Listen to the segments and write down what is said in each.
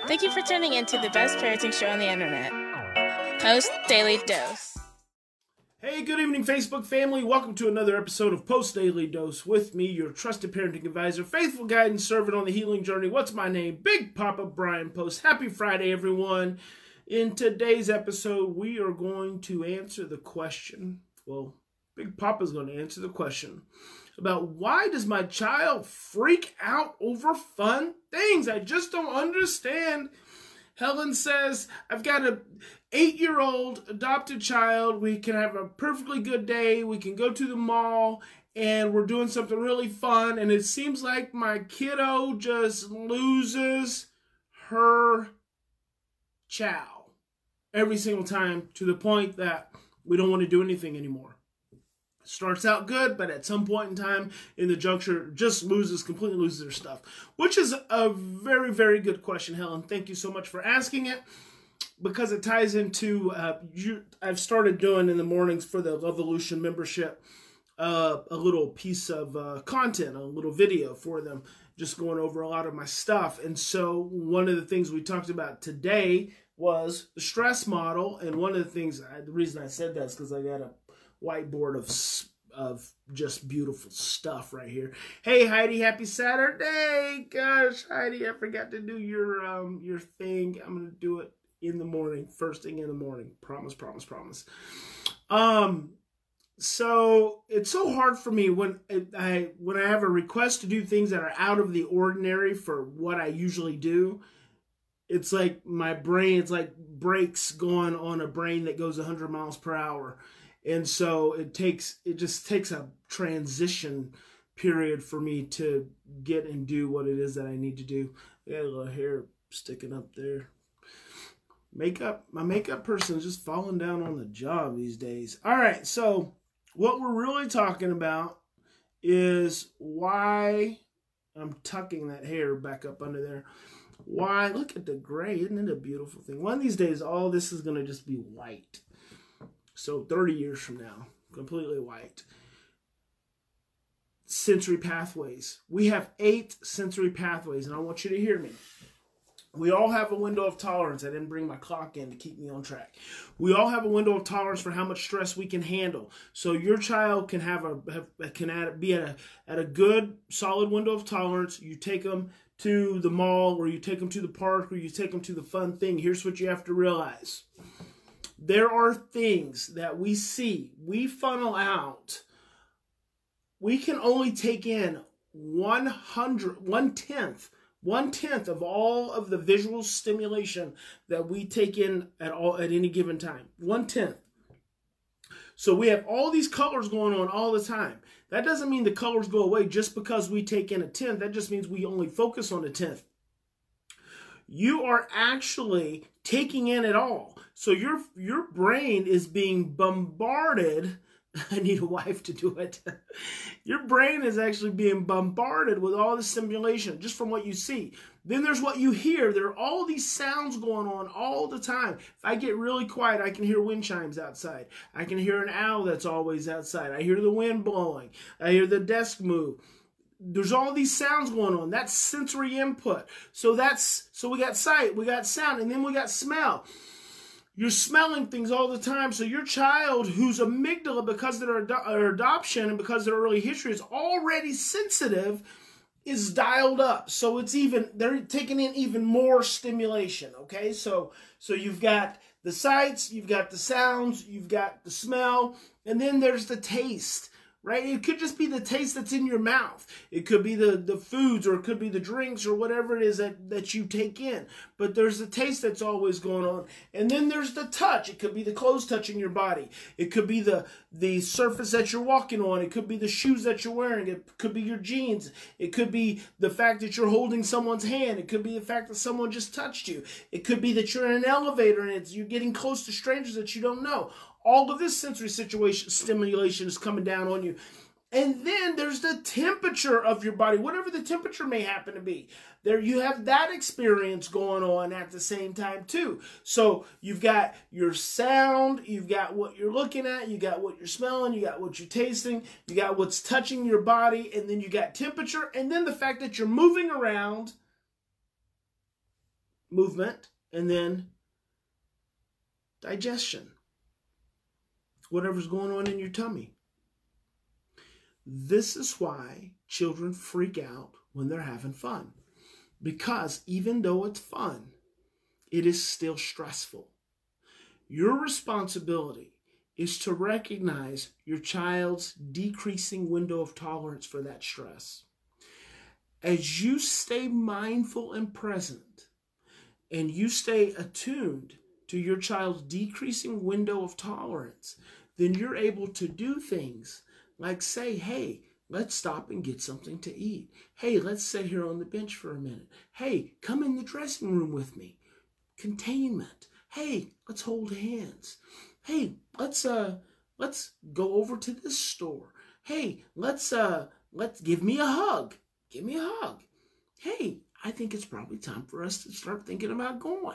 Thank you for tuning in to the best parenting show on the internet, Post Daily Dose. Hey, good evening, Facebook family. Welcome to another episode of Post Daily Dose with me, your trusted parenting advisor, faithful guide and servant on the healing journey. What's my name? Big Papa Brian Post. Happy Friday, everyone. In today's episode, we are going to answer the question. Well, Big Papa's going to answer the question about why does my child freak out over fun things? I just don't understand. Helen says, I've got an 8-year-old adopted child. We can have a perfectly good day. We can go to the mall and we're doing something really fun. And it seems like my kiddo just loses her chow every single time to the point that we don't want to do anything anymore. Starts out good, but at some point in time in the juncture, just completely loses their stuff. Which is a very, very good question, Helen. Thank you so much for asking it, because it ties into, I've started doing in the mornings for the Lovevolution membership, a little piece of content, a little video for them, just going over a lot of my stuff. And so one of the things we talked about today was the stress model. And one of the things, the reason I said that is because I got a whiteboard of just beautiful stuff right here. Hey Heidi, happy Saturday! Gosh, Heidi, I forgot to do your thing. I'm gonna do it in the morning, first thing in the morning. Promise. So it's so hard for me when I have a request to do things that are out of the ordinary for what I usually do. It's like my brain, it's like brakes going on a brain that goes 100 miles per hour. And so it just takes a transition period for me to get and do what it is that I need to do. I got a little hair sticking up there. My makeup person is just falling down on the job these days. All right, so what we're really talking about is why I'm tucking that hair back up under there. Why? Look at the gray. Isn't it a beautiful thing? One of these days, all this is going to just be white. So 30 years from now, completely white. Sensory pathways. We have 8 sensory pathways, and I want you to hear me. We all have a window of tolerance. I didn't bring my clock in to keep me on track. We all have a window of tolerance for how much stress we can handle. So your child can be at a good, solid window of tolerance. You take them to the mall, or you take them to the park, or you take them to the fun thing. Here's what you have to realize. There are things that we see, we funnel out. We can only take in 1/10 of all of the visual stimulation that we take in at any given time. 1/10. So we have all these colors going on all the time. That doesn't mean the colors go away just because we take in 1/10. That just means we only focus on 1/10. You are actually taking in it all. So your brain is being bombarded. I need a wife to do it. Your brain is actually being bombarded with all this stimulation just from what you see. Then there's what you hear. There are all these sounds going on all the time. If I get really quiet, I can hear wind chimes outside. I can hear an owl that's always outside. I hear the wind blowing. I hear the desk move. There's all these sounds going on. That's sensory input. So we got sight, we got sound, and then we got smell. You're smelling things all the time. So your child whose amygdala, because of their adoption and because of their early history, is already sensitive, is dialed up. So they're taking in even more stimulation. Okay, so you've got the sights, you've got the sounds, you've got the smell, and then there's the taste. Right? It could just be the taste that's in your mouth. It could be the foods, or it could be the drinks, or whatever it is that you take in. But there's the taste that's always going on. And then there's the touch. It could be the clothes touching your body. It could be the surface that you're walking on. It could be the shoes that you're wearing. It could be your jeans. It could be the fact that you're holding someone's hand. It could be the fact that someone just touched you. It could be that you're in an elevator and you're getting close to strangers that you don't know. All of this sensory stimulation is coming down on you. And then there's the temperature of your body, whatever the temperature may happen to be. There you have that experience going on at the same time too. So you've got your sound, you've got what you're looking at, you got what you're smelling, you got what you're tasting, you got what's touching your body, and then you got temperature, and then the fact that you're moving around movement, and then digestion. Whatever's going on in your tummy. This is why children freak out when they're having fun. Because even though it's fun, it is still stressful. Your responsibility is to recognize your child's decreasing window of tolerance for that stress. As you stay mindful and present, and you stay attuned to your child's decreasing window of tolerance, then you're able to do things like say, hey, let's stop and get something to eat. Hey, let's sit here on the bench for a minute. Hey, come in the dressing room with me. Containment. Hey, let's hold hands. Hey, let's go over to this store. Hey, let's give me a hug. Give me a hug. Hey, I think it's probably time for us to start thinking about going.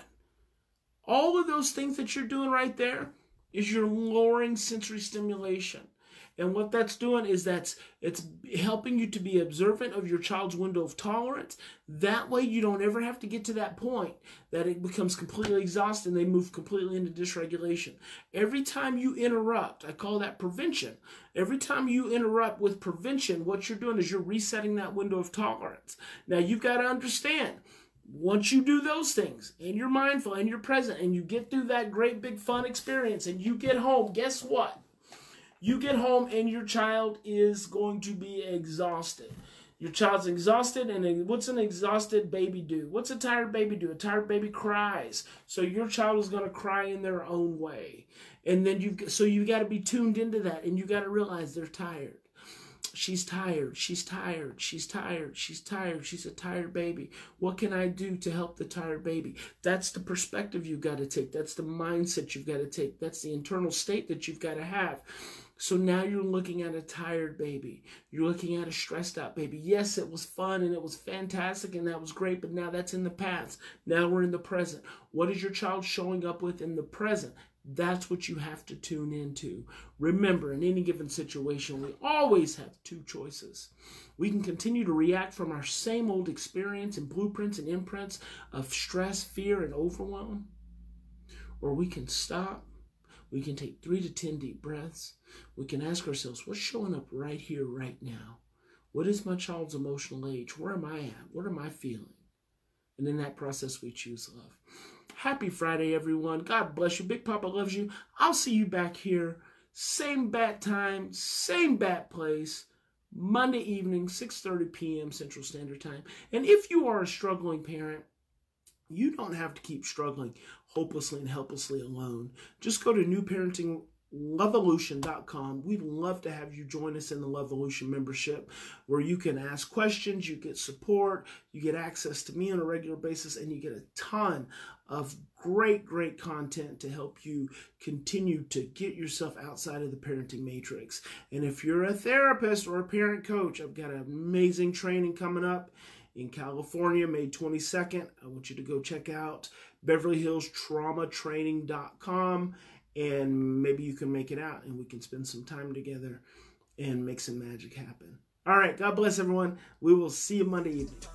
All of those things that you're doing right there is you're lowering sensory stimulation. And what that's doing is it's helping you to be observant of your child's window of tolerance. That way you don't ever have to get to that point that it becomes completely exhausted and they move completely into dysregulation. Every time you interrupt, I call that prevention. Every time you interrupt with prevention, what you're doing is you're resetting that window of tolerance. Now you've got to understand, once you do those things and you're mindful and you're present and you get through that great big fun experience and you get home, guess what? You get home and your child is going to be exhausted. Your child's exhausted, and what's an exhausted baby do? What's a tired baby do? A tired baby cries. So your child is going to cry in their own way. And then you've got to be tuned into that, and you got to realize they're tired. She's tired. She's tired. She's tired. She's tired. She's a tired baby. What can I do to help the tired baby? That's the perspective you've got to take. That's the mindset you've got to take. That's the internal state that you've got to have. So now you're looking at a tired baby. You're looking at a stressed out baby. Yes, it was fun and it was fantastic and that was great, but now that's in the past. Now we're in the present. What is your child showing up with in the present? That's what you have to tune into. Remember, in any given situation, we always have two choices. We can continue to react from our same old experience and blueprints and imprints of stress, fear, and overwhelm, or we can stop. We can take 3 to 10 deep breaths. We can ask ourselves, what's showing up right here, right now? What is my child's emotional age? Where am I at? What am I feeling? And in that process, we choose love. Happy Friday, everyone. God bless you. Big Papa loves you. I'll see you back here. Same bat time, same bat place. Monday evening, 6:30 p.m. Central Standard Time. And if you are a struggling parent, you don't have to keep struggling hopelessly and helplessly alone. Just go to newparentinglovevolution.com. We'd love to have you join us in the Lovevolution membership, where you can ask questions, you get support, you get access to me on a regular basis, and you get a ton of great content to help you continue to get yourself outside of the parenting matrix. And if you're a therapist or a parent coach, I've got an amazing training coming up in California, May 22nd. I want you to go check out BeverlyHillsTraumaTraining.com, and maybe you can make it out and we can spend some time together and make some magic happen. All right, God bless everyone. We will see you Monday evening.